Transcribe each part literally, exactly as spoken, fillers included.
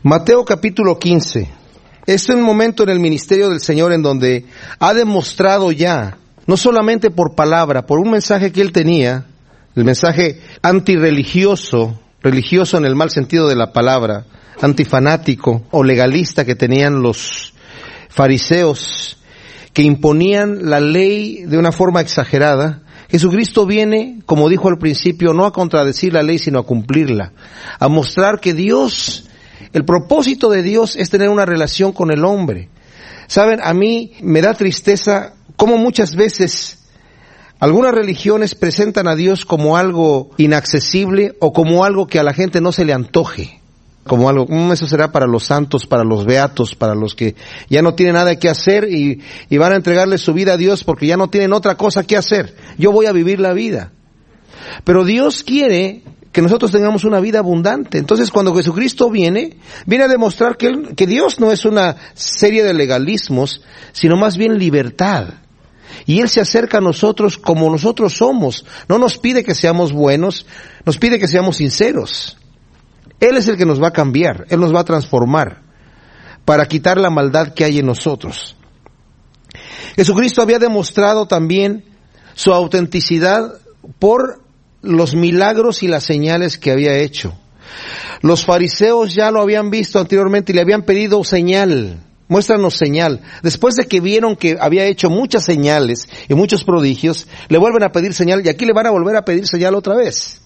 Mateo capítulo quince. Este es un momento en el ministerio del Señor en donde ha demostrado ya, no solamente por palabra, por un mensaje que Él tenía, el mensaje antirreligioso, religioso en el mal sentido de la palabra, antifanático o legalista que tenían los fariseos, que imponían la ley de una forma exagerada. Jesucristo viene, como dijo al principio, no a contradecir la ley, sino a cumplirla, a mostrar que Dios, el propósito de Dios es tener una relación con el hombre. Saben, a mí me da tristeza cómo muchas veces algunas religiones presentan a Dios como algo inaccesible o como algo que a la gente no se le antoje, como algo, mm, eso será para los santos, para los beatos, para los que ya no tienen nada que hacer y, y van a entregarle su vida a Dios porque ya no tienen otra cosa que hacer. Yo voy a vivir la vida. Pero Dios quiere que nosotros tengamos una vida abundante. Entonces, cuando Jesucristo viene, viene a demostrar que, él, que Dios no es una serie de legalismos, sino más bien libertad. Y Él se acerca a nosotros como nosotros somos. No nos pide que seamos buenos, nos pide que seamos sinceros. Él es el que nos va a cambiar, Él nos va a transformar para quitar la maldad que hay en nosotros. Jesucristo había demostrado también su autenticidad por los milagros y las señales que había hecho. Los fariseos ya lo habían visto anteriormente y le habían pedido señal. Muéstranos señal. Después de que vieron que había hecho muchas señales y muchos prodigios, le vuelven a pedir señal y aquí le van a volver a pedir señal otra vez.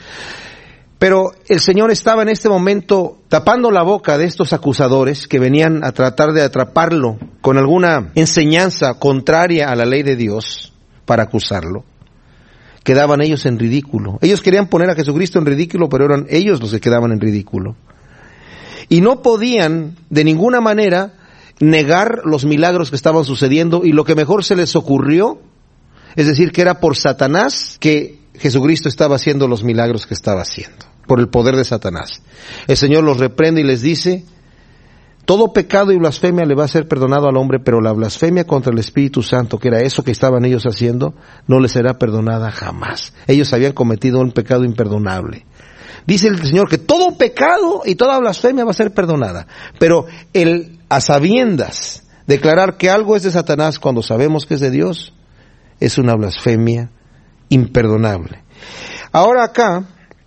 Pero el Señor estaba en este momento tapando la boca de estos acusadores que venían a tratar de atraparlo con alguna enseñanza contraria a la ley de Dios para acusarlo. Quedaban ellos en ridículo. Ellos querían poner a Jesucristo en ridículo, pero eran ellos los que quedaban en ridículo. Y no podían de ninguna manera negar los milagros que estaban sucediendo y lo que mejor se les ocurrió, es decir, que era por Satanás que Jesucristo estaba haciendo los milagros que estaba haciendo, por el poder de Satanás. El Señor los reprende y les dice, todo pecado y blasfemia le va a ser perdonado al hombre, pero la blasfemia contra el Espíritu Santo, que era eso que estaban ellos haciendo, no les será perdonada jamás. Ellos habían cometido un pecado imperdonable. Dice el Señor que todo pecado y toda blasfemia va a ser perdonada, pero el a sabiendas declarar que algo es de Satanás cuando sabemos que es de Dios, es una blasfemia imperdonable. Ahora acá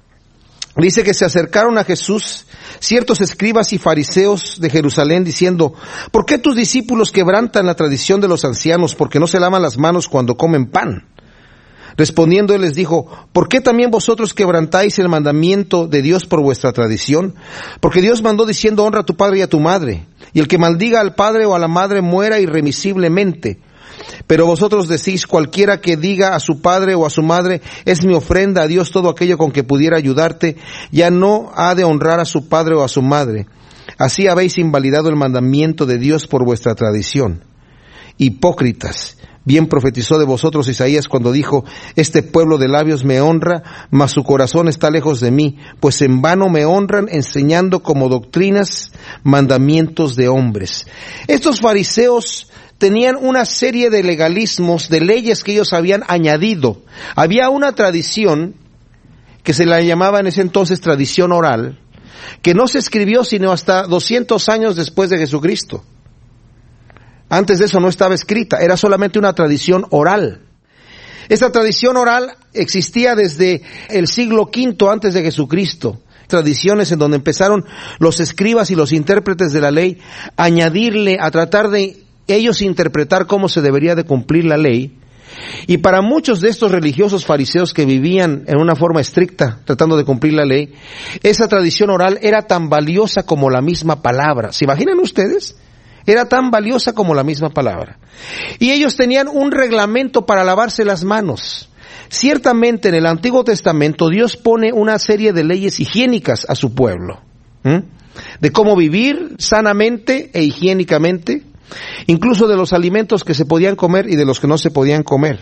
dice que se acercaron a Jesús ciertos escribas y fariseos de Jerusalén diciendo, ¿por qué tus discípulos quebrantan la tradición de los ancianos porque no se lavan las manos cuando comen pan? Respondiendo él les dijo, ¿por qué también vosotros quebrantáis el mandamiento de Dios por vuestra tradición? Porque Dios mandó diciendo, honra a tu padre y a tu madre, y el que maldiga al padre o a la madre muera irremisiblemente. Pero vosotros decís, cualquiera que diga a su padre o a su madre, es mi ofrenda a Dios todo aquello con que pudiera ayudarte, ya no ha de honrar a su padre o a su madre. Así habéis invalidado el mandamiento de Dios por vuestra tradición. Hipócritas, bien profetizó de vosotros Isaías cuando dijo, este pueblo de labios me honra, mas su corazón está lejos de mí, pues en vano me honran enseñando como doctrinas mandamientos de hombres. Estos fariseos tenían una serie de legalismos, de leyes que ellos habían añadido. Había una tradición que se la llamaba en ese entonces tradición oral, que no se escribió sino hasta doscientos años después de Jesucristo. Antes de eso no estaba escrita, era solamente una tradición oral. Esta tradición oral existía desde el siglo quinto antes de Jesucristo. Tradiciones en donde empezaron los escribas y los intérpretes de la ley a añadirle, a tratar de ellos interpretar cómo se debería de cumplir la ley. Y para muchos de estos religiosos fariseos que vivían en una forma estricta, tratando de cumplir la ley, esa tradición oral era tan valiosa como la misma palabra. ¿Se imaginan ustedes? Era tan valiosa como la misma palabra. Y ellos tenían un reglamento para lavarse las manos. Ciertamente en el Antiguo Testamento Dios pone una serie de leyes higiénicas a su pueblo, ¿eh? De cómo vivir sanamente e higiénicamente, incluso de los alimentos que se podían comer y de los que no se podían comer.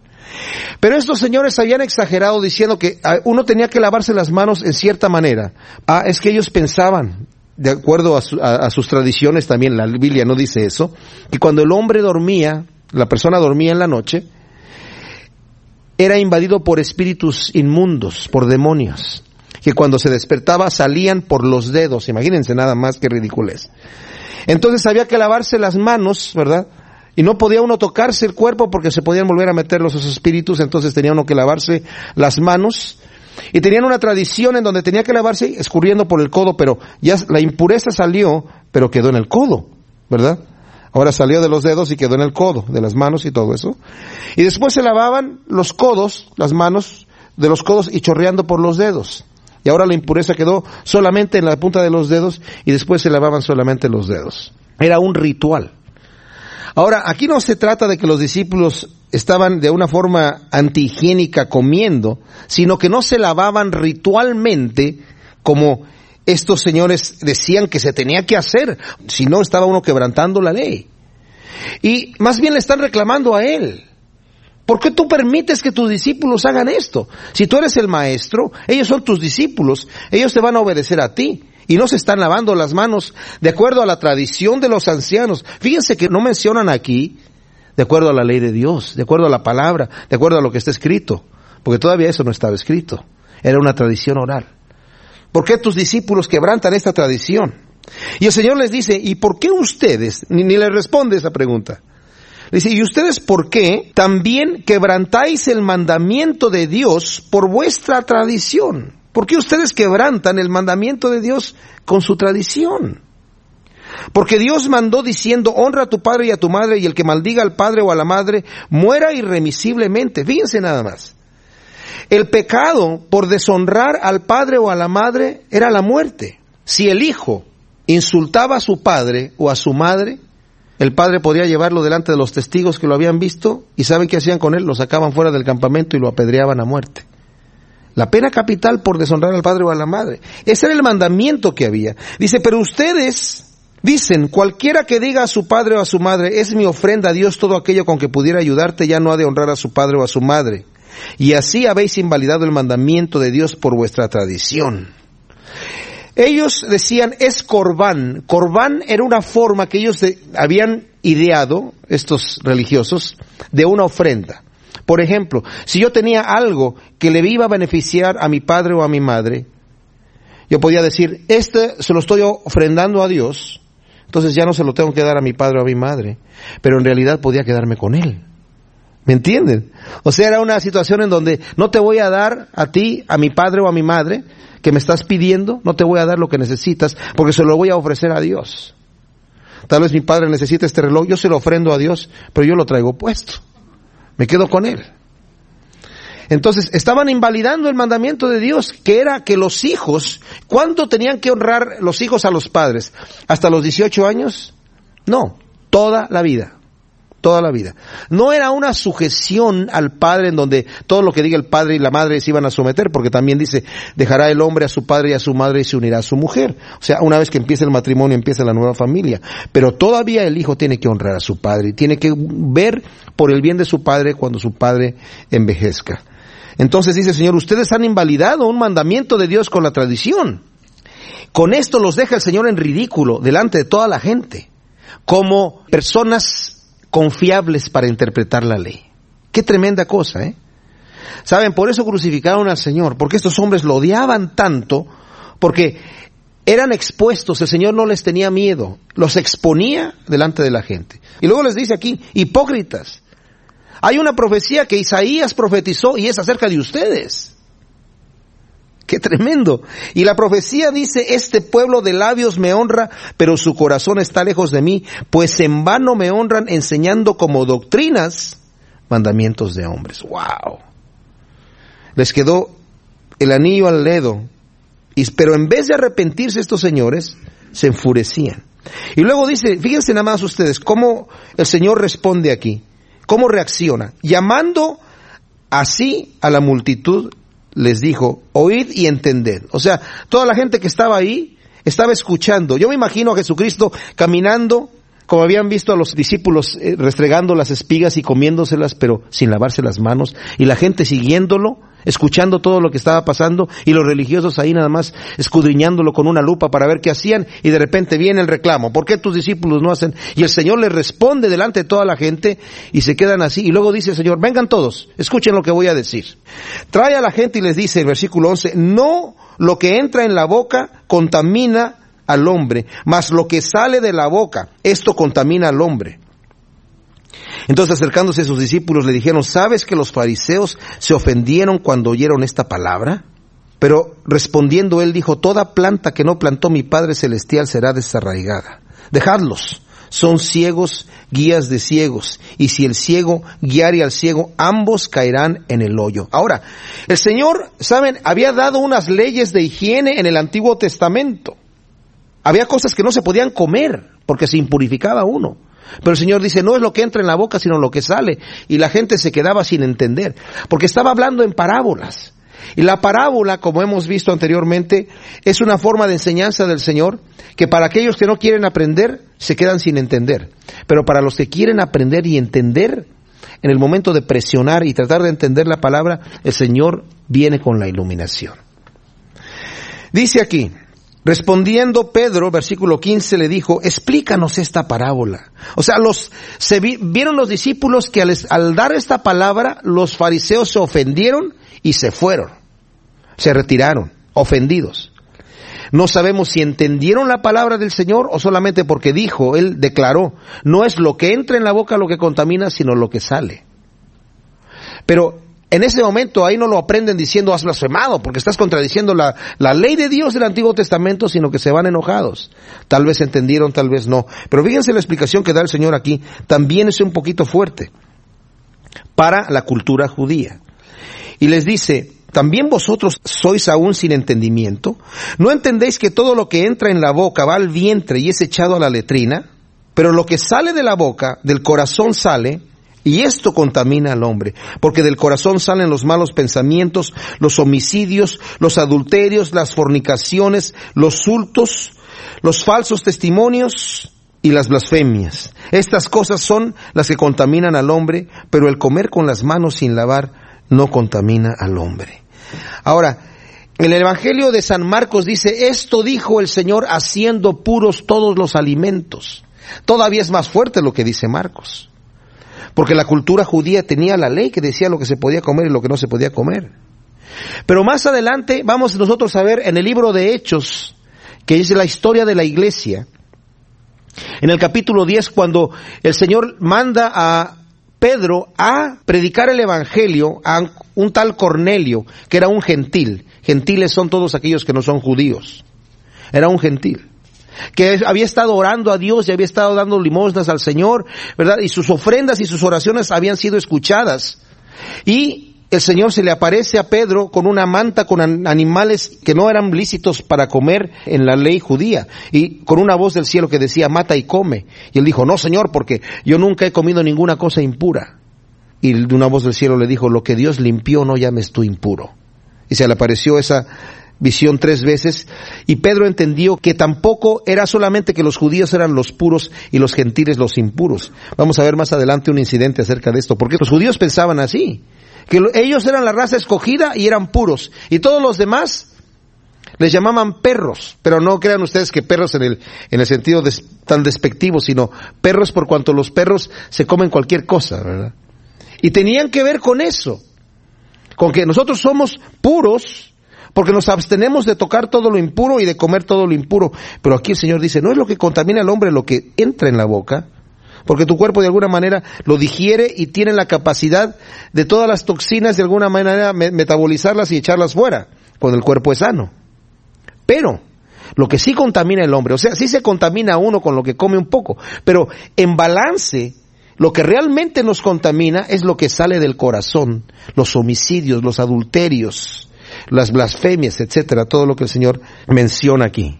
Pero estos señores habían exagerado diciendo que uno tenía que lavarse las manos en cierta manera. Ah, es que ellos pensaban, de acuerdo a, su, a, a sus tradiciones también, la Biblia no dice eso, que cuando el hombre dormía, la persona dormía en la noche, era invadido por espíritus inmundos, por demonios. que cuando se despertaba salían por los dedos. Imagínense nada más qué ridiculez. Entonces había que lavarse las manos, ¿verdad? Y no podía uno tocarse el cuerpo porque se podían volver a meter los espíritus, entonces tenía uno que lavarse las manos. Y tenían una tradición en donde tenía que lavarse escurriendo por el codo, pero ya la impureza salió, pero quedó en el codo, ¿verdad? Ahora salió de los dedos y quedó en el codo, de las manos y todo eso. Y después se lavaban los codos, las manos de los codos y chorreando por los dedos. Y ahora la impureza quedó solamente en la punta de los dedos y después se lavaban solamente los dedos. Era un ritual. Ahora, aquí no se trata de que los discípulos estaban de una forma antihigiénica comiendo, sino que no se lavaban ritualmente como estos señores decían que se tenía que hacer, si no estaba uno quebrantando la ley. Y más bien le están reclamando a él. ¿Por qué tú permites que tus discípulos hagan esto? Si tú eres el maestro, ellos son tus discípulos, ellos te van a obedecer a ti. Y no se están lavando las manos de acuerdo a la tradición de los ancianos. Fíjense que no mencionan aquí de acuerdo a la ley de Dios, de acuerdo a la palabra, de acuerdo a lo que está escrito. Porque todavía eso no estaba escrito. Era una tradición oral. ¿Por qué tus discípulos quebrantan esta tradición? Y el Señor les dice, ¿y por qué ustedes? Ni, ni les responde esa pregunta. Dice, ¿y ustedes por qué también quebrantáis el mandamiento de Dios por vuestra tradición? ¿Por qué ustedes quebrantan el mandamiento de Dios con su tradición? Porque Dios mandó diciendo, honra a tu padre y a tu madre, y el que maldiga al padre o a la madre, muera irremisiblemente. Fíjense nada más. El pecado por deshonrar al padre o a la madre era la muerte. Si el hijo insultaba a su padre o a su madre, el padre podía llevarlo delante de los testigos que lo habían visto, y ¿saben qué hacían con él? Lo sacaban fuera del campamento y lo apedreaban a muerte. La pena capital por deshonrar al padre o a la madre. Ese era el mandamiento que había. Dice, pero ustedes dicen, cualquiera que diga a su padre o a su madre, es mi ofrenda a Dios todo aquello con que pudiera ayudarte, ya no ha de honrar a su padre o a su madre. Y así habéis invalidado el mandamiento de Dios por vuestra tradición. Ellos decían, es corbán. Corbán era una forma que ellos de, habían ideado, estos religiosos, de una ofrenda. Por ejemplo, si yo tenía algo que le iba a beneficiar a mi padre o a mi madre, yo podía decir, este se lo estoy ofrendando a Dios, entonces ya no se lo tengo que dar a mi padre o a mi madre, pero en realidad podía quedarme con él. ¿Me entienden? O sea, era una situación en donde no te voy a dar a ti, a mi padre o a mi madre, que me estás pidiendo, no te voy a dar lo que necesitas, porque se lo voy a ofrecer a Dios. Tal vez mi padre necesita este reloj, yo se lo ofrendo a Dios, pero yo lo traigo puesto. Me quedo con él. Entonces, estaban invalidando el mandamiento de Dios, que era que los hijos, ¿cuándo tenían que honrar los hijos a los padres? ¿Hasta los dieciocho años? No, toda la vida. Toda la vida. No era una sujeción al padre en donde todo lo que diga el padre y la madre se iban a someter, porque también dice, dejará el hombre a su padre y a su madre y se unirá a su mujer. O sea, una vez que empieza el matrimonio, empieza la nueva familia. Pero todavía el hijo tiene que honrar a su padre y tiene que ver por el bien de su padre cuando su padre envejezca. Entonces dice el Señor, ustedes han invalidado un mandamiento de Dios con la tradición. Con esto los deja el Señor en ridículo delante de toda la gente, como personas confiables para interpretar la ley. Qué tremenda cosa, ¿eh? Saben, por eso crucificaron al Señor, porque estos hombres lo odiaban tanto, porque eran expuestos, el Señor no les tenía miedo, los exponía delante de la gente. Y luego les dice aquí, hipócritas, hay una profecía que Isaías profetizó y es acerca de ustedes. ¡Qué tremendo! Y la profecía dice, este pueblo de labios me honra, pero su corazón está lejos de mí, pues en vano me honran enseñando como doctrinas mandamientos de hombres. ¡Wow! Les quedó el anillo al dedo, y, pero en vez de arrepentirse estos señores, se enfurecían. Y luego dice, fíjense nada más ustedes, cómo el Señor responde aquí, cómo reacciona, llamando así a la multitud, les dijo, oíd y entended. O sea, toda la gente que estaba ahí estaba escuchando. Yo me imagino a Jesucristo caminando, como habían visto a los discípulos eh, restregando las espigas y comiéndoselas, pero sin lavarse las manos, y la gente siguiéndolo, escuchando todo lo que estaba pasando, y los religiosos ahí nada más escudriñándolo con una lupa para ver qué hacían, y de repente viene el reclamo, ¿por qué tus discípulos no hacen? Y el Señor les responde delante de toda la gente, y se quedan así, y luego dice el Señor, vengan todos, escuchen lo que voy a decir. Trae a la gente y les dice, el versículo once, no lo que entra en la boca contamina al hombre, mas lo que sale de la boca, esto contamina al hombre. Entonces, acercándose a sus discípulos, le dijeron, ¿sabes que los fariseos se ofendieron cuando oyeron esta palabra? Pero respondiendo él dijo, toda planta que no plantó mi Padre Celestial será desarraigada. Dejadlos, son ciegos, guías de ciegos, y si el ciego guiare al ciego, ambos caerán en el hoyo. Ahora, el Señor, ¿saben?, había dado unas leyes de higiene en el Antiguo Testamento. Había cosas que no se podían comer, porque se impurificaba uno. Pero el Señor dice, no es lo que entra en la boca, sino lo que sale. Y la gente se quedaba sin entender, porque estaba hablando en parábolas. Y la parábola, como hemos visto anteriormente, es una forma de enseñanza del Señor, que para aquellos que no quieren aprender, se quedan sin entender. Pero para los que quieren aprender y entender, en el momento de presionar y tratar de entender la palabra, el Señor viene con la iluminación. Dice aquí, respondiendo Pedro, versículo quince, le dijo, explícanos esta parábola. O sea, los se vi, vieron los discípulos que al, al dar esta palabra, los fariseos se ofendieron y se fueron, se retiraron, ofendidos. No sabemos si entendieron la palabra del Señor o solamente porque dijo, Él declaró, no es lo que entra en la boca lo que contamina, sino lo que sale. Pero en ese momento ahí no lo aprenden diciendo has blasfemado, porque estás contradiciendo la, la ley de Dios del Antiguo Testamento, sino que se van enojados. Tal vez entendieron, tal vez no. Pero fíjense la explicación que da el Señor aquí, también es un poquito fuerte para la cultura judía. Y les dice, ¿también vosotros sois aún sin entendimiento? ¿No entendéis que todo lo que entra en la boca va al vientre y es echado a la letrina? Pero lo que sale de la boca, del corazón sale, y esto contamina al hombre, porque del corazón salen los malos pensamientos, los homicidios, los adulterios, las fornicaciones, los hurtos, los falsos testimonios y las blasfemias. Estas cosas son las que contaminan al hombre, pero el comer con las manos sin lavar no contamina al hombre. Ahora, en el Evangelio de San Marcos dice, esto dijo el Señor haciendo puros todos los alimentos. Todavía es más fuerte lo que dice Marcos, porque la cultura judía tenía la ley que decía lo que se podía comer y lo que no se podía comer. Pero más adelante vamos nosotros a ver en el libro de Hechos, que dice la historia de la iglesia, en el capítulo diez, cuando el Señor manda a Pedro a predicar el evangelio a un tal Cornelio, que era un gentil. Gentiles son todos aquellos que no son judíos. Era un gentil, que había estado orando a Dios y había estado dando limosnas al Señor, ¿verdad? Y sus ofrendas y sus oraciones habían sido escuchadas. Y el Señor se le aparece a Pedro con una manta con animales que no eran lícitos para comer en la ley judía, y con una voz del cielo que decía, mata y come. Y él dijo, no Señor, porque yo nunca he comido ninguna cosa impura. Y de una voz del cielo le dijo, lo que Dios limpió no llames tú impuro. Y se le apareció esa visión tres veces, y Pedro entendió que tampoco era solamente que los judíos eran los puros y los gentiles los impuros. Vamos a ver más adelante un incidente acerca de esto, porque los judíos pensaban así, que ellos eran la raza escogida y eran puros, y todos los demás les llamaban perros, pero no crean ustedes que perros en el, en el sentido des, tan despectivo, sino perros por cuanto los perros se comen cualquier cosa, ¿verdad? Y tenían que ver con eso, con que nosotros somos puros, porque nos abstenemos de tocar todo lo impuro y de comer todo lo impuro. Pero aquí el Señor dice, no es lo que contamina al hombre lo que entra en la boca, porque tu cuerpo de alguna manera lo digiere y tiene la capacidad de todas las toxinas de alguna manera metabolizarlas y echarlas fuera, cuando el cuerpo es sano. Pero lo que sí contamina al hombre, o sea, sí se contamina a uno con lo que come un poco, pero en balance, lo que realmente nos contamina es lo que sale del corazón, los homicidios, los adulterios, las blasfemias, etcétera, todo lo que el Señor menciona aquí.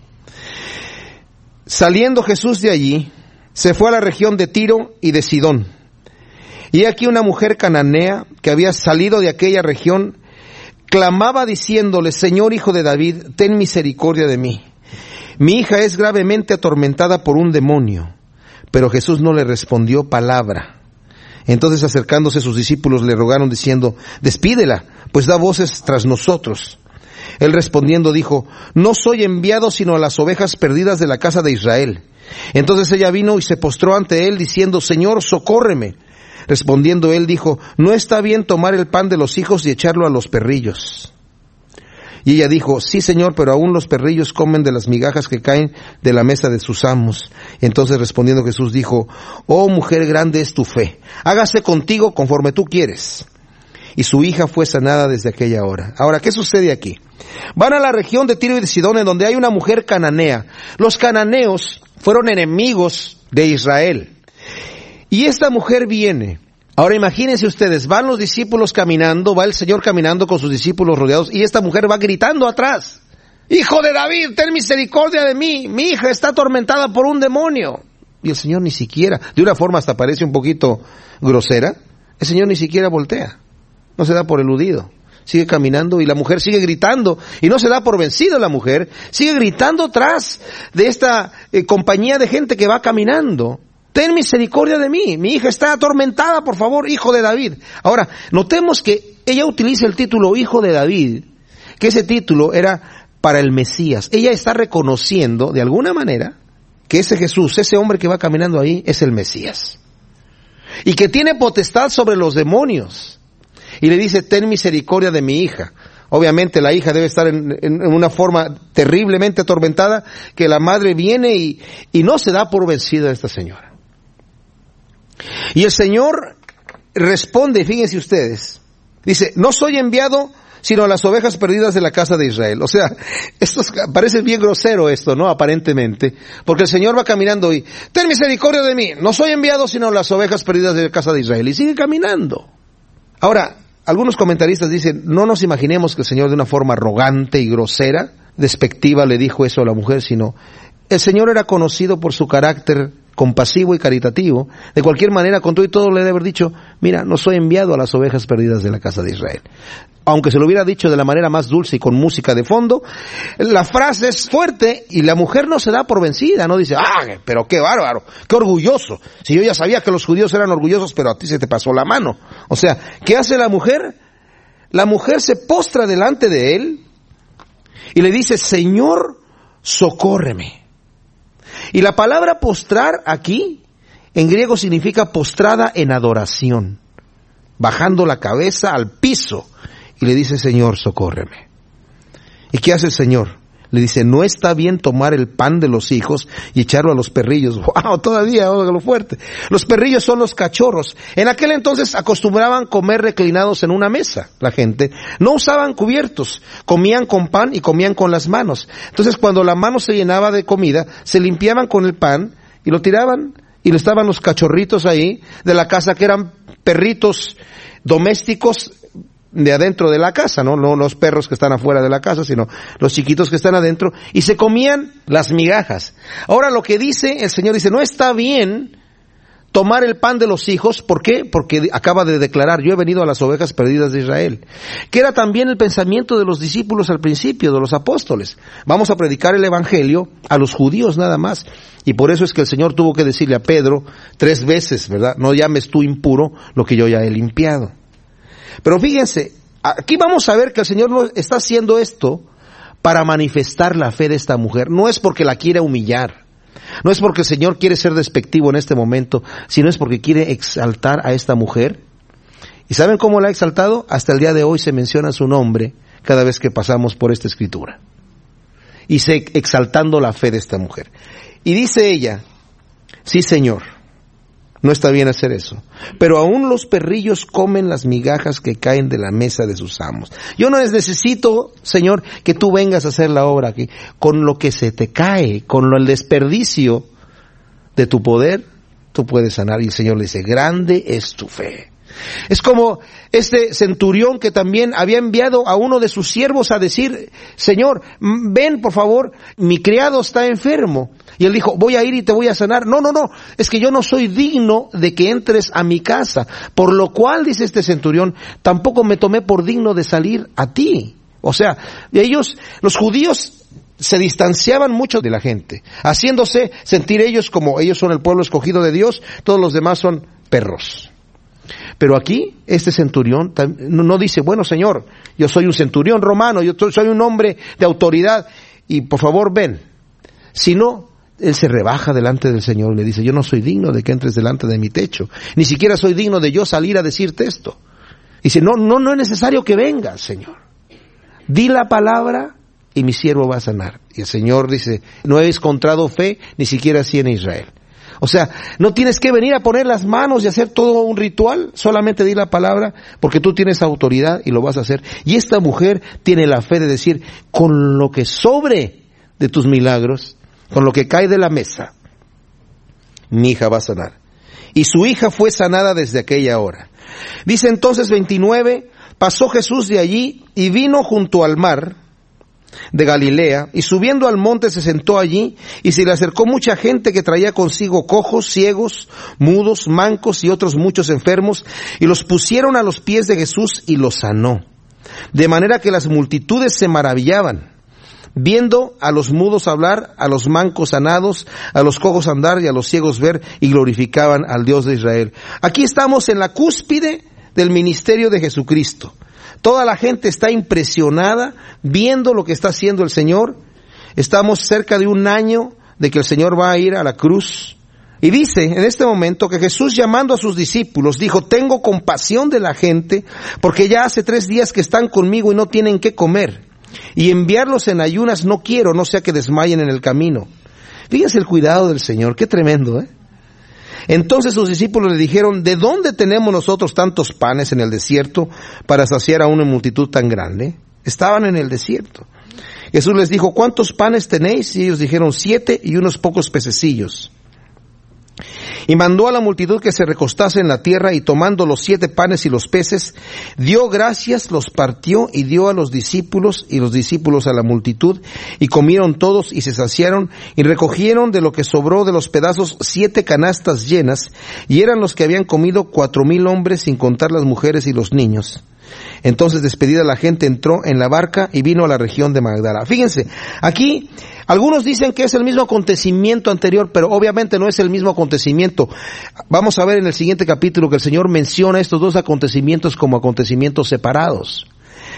Saliendo Jesús de allí, se fue a la región de Tiro y de Sidón. Y aquí una mujer cananea que había salido de aquella región, clamaba diciéndole, Señor, Hijo de David, ten misericordia de mí. Mi hija es gravemente atormentada por un demonio. Pero Jesús no le respondió palabra. Entonces, acercándose sus discípulos, le rogaron diciendo, despídela, pues da voces tras nosotros. Él respondiendo dijo, no soy enviado sino a las ovejas perdidas de la casa de Israel. Entonces ella vino y se postró ante él diciendo, Señor, socórreme. Respondiendo él dijo, no está bien tomar el pan de los hijos y echarlo a los perrillos. Y ella dijo, sí señor, pero aún los perrillos comen de las migajas que caen de la mesa de sus amos. Entonces respondiendo Jesús dijo, oh mujer, grande es tu fe, hágase contigo conforme tú quieres. Y su hija fue sanada desde aquella hora. Ahora, ¿qué sucede aquí? Van a la región de Tiro y de Sidón, en donde hay una mujer cananea. Los cananeos fueron enemigos de Israel. Y esta mujer viene. Ahora imagínense ustedes, van los discípulos caminando, va el Señor caminando con sus discípulos rodeados, y esta mujer va gritando atrás, Hijo de David, ten misericordia de mí, mi hija está atormentada por un demonio. Y el Señor ni siquiera, de una forma hasta parece un poquito grosera, el Señor ni siquiera voltea, no se da por eludido, sigue caminando y la mujer sigue gritando, y no se da por vencida la mujer, sigue gritando atrás de esta eh, compañía de gente que va caminando. Ten misericordia de mí, mi hija está atormentada, por favor, hijo de David. Ahora, notemos que ella utiliza el título hijo de David, que ese título era para el Mesías. Ella está reconociendo, de alguna manera, que ese Jesús, ese hombre que va caminando ahí, es el Mesías. Y que tiene potestad sobre los demonios. Y le dice, ten misericordia de mi hija. Obviamente la hija debe estar en, en, en una forma terriblemente atormentada, que la madre viene y, y no se da por vencida a esta señora. Y el Señor responde, fíjense ustedes, dice, no soy enviado sino a las ovejas perdidas de la casa de Israel. O sea, esto es, parece bien grosero esto, ¿no? Aparentemente, porque el Señor va caminando y, ten misericordia de mí, no soy enviado sino a las ovejas perdidas de la casa de Israel, y sigue caminando. Ahora, algunos comentaristas dicen, no nos imaginemos que el Señor de una forma arrogante y grosera, despectiva, le dijo eso a la mujer, sino el Señor era conocido por su carácter compasivo y caritativo. De cualquier manera, con todo y todo, le debe haber dicho, mira, no soy enviado a las ovejas perdidas de la casa de Israel. Aunque se lo hubiera dicho de la manera más dulce y con música de fondo, la frase es fuerte y la mujer no se da por vencida, no dice, ah, pero qué bárbaro, qué orgulloso. Si yo ya sabía que los judíos eran orgullosos, pero a ti se te pasó la mano. O sea, ¿qué hace la mujer? La mujer se postra delante de él y le dice, Señor, socórreme. Y la palabra postrar aquí, en griego significa postrada en adoración, bajando la cabeza al piso, y le dice, Señor, socórreme. ¿Y qué hace el Señor? Le dice, no está bien tomar el pan de los hijos y echarlo a los perrillos. ¡Wow! Todavía, óigalo fuerte. Los perrillos son los cachorros. En aquel entonces acostumbraban comer reclinados en una mesa, la gente. No usaban cubiertos. Comían con pan y comían con las manos. Entonces, cuando la mano se llenaba de comida, se limpiaban con el pan y lo tiraban. Y lo estaban los cachorritos ahí de la casa, que eran perritos domésticos de adentro de la casa, ¿no? No los perros que están afuera de la casa, sino los chiquitos que están adentro, y se comían las migajas. Ahora lo que dice el Señor, dice, no está bien tomar el pan de los hijos. ¿Por qué? Porque acaba de declarar, yo he venido a las ovejas perdidas de Israel. Que era también el pensamiento de los discípulos al principio, de los apóstoles. Vamos a predicar el evangelio a los judíos nada más. Y por eso es que el Señor tuvo que decirle a Pedro tres veces, ¿verdad? No llames tú impuro lo que yo ya he limpiado. Pero fíjense, aquí vamos a ver que el Señor no está haciendo esto para manifestar la fe de esta mujer. No es porque la quiere humillar, no es porque el Señor quiere ser despectivo en este momento, sino es porque quiere exaltar a esta mujer. ¿Y saben cómo la ha exaltado? Hasta el día de hoy se menciona su nombre cada vez que pasamos por esta escritura. Y se exaltando la fe de esta mujer. Y dice ella, sí Señor, no está bien hacer eso. Pero aún los perrillos comen las migajas que caen de la mesa de sus amos. Yo no necesito, Señor, que tú vengas a hacer la obra aquí. Con lo que se te cae, con lo, el desperdicio de tu poder, tú puedes sanar. Y el Señor le dice, grande es tu fe. Es como este centurión que también había enviado a uno de sus siervos a decir, Señor, ven por favor, mi criado está enfermo. Y él dijo, voy a ir y te voy a sanar. No, no, no, es que yo no soy digno de que entres a mi casa. Por lo cual, dice este centurión, tampoco me tomé por digno de salir a ti. O sea, ellos, los judíos, se distanciaban mucho de la gente, haciéndose sentir ellos como ellos son el pueblo escogido de Dios, todos los demás son perros. Pero aquí, este centurión no dice, bueno Señor, yo soy un centurión romano, yo soy un hombre de autoridad, y por favor ven. Sino, él se rebaja delante del Señor y le dice, yo no soy digno de que entres delante de mi techo, ni siquiera soy digno de yo salir a decirte esto. Dice, no, no, no es necesario que vengas, Señor. Di la palabra y mi siervo va a sanar. Y el Señor dice, no he encontrado fe, ni siquiera así en Israel. O sea, no tienes que venir a poner las manos y hacer todo un ritual, solamente di la palabra, porque tú tienes autoridad y lo vas a hacer. Y esta mujer tiene la fe de decir, con lo que sobre de tus milagros, con lo que cae de la mesa, mi hija va a sanar. Y su hija fue sanada desde aquella hora. Dice entonces veintinueve, pasó Jesús de allí y vino junto al mar de Galilea, y subiendo al monte se sentó allí, y se le acercó mucha gente que traía consigo cojos, ciegos, mudos, mancos y otros muchos enfermos, y los pusieron a los pies de Jesús y los sanó. De manera que las multitudes se maravillaban, viendo a los mudos hablar, a los mancos sanados, a los cojos andar y a los ciegos ver, y glorificaban al Dios de Israel. Aquí estamos en la cúspide del ministerio de Jesucristo. Toda la gente está impresionada viendo lo que está haciendo el Señor. Estamos cerca de un año de que el Señor va a ir a la cruz. Y dice en este momento que Jesús, llamando a sus discípulos, dijo, tengo compasión de la gente, porque ya hace tres días que están conmigo y no tienen qué comer. Y enviarlos en ayunas no quiero, no sea que desmayen en el camino. Fíjense el cuidado del Señor, qué tremendo, ¿eh? Entonces sus discípulos le dijeron, ¿de dónde tenemos nosotros tantos panes en el desierto para saciar a una multitud tan grande? Estaban en el desierto. Jesús les dijo, ¿cuántos panes tenéis? Y ellos dijeron, siete y unos pocos pececillos. Y mandó a la multitud que se recostase en la tierra, y tomando los siete panes y los peces, dio gracias, los partió y dio a los discípulos, y los discípulos a la multitud, y comieron todos y se saciaron, y recogieron de lo que sobró de los pedazos siete canastas llenas, y eran los que habían comido cuatro mil hombres, sin contar las mujeres y los niños. Entonces, despedida la gente, entró en la barca y vino a la región de Magdala. Fíjense, aquí algunos dicen que es el mismo acontecimiento anterior, pero obviamente no es el mismo acontecimiento. Vamos a ver en el siguiente capítulo que el Señor menciona estos dos acontecimientos como acontecimientos separados.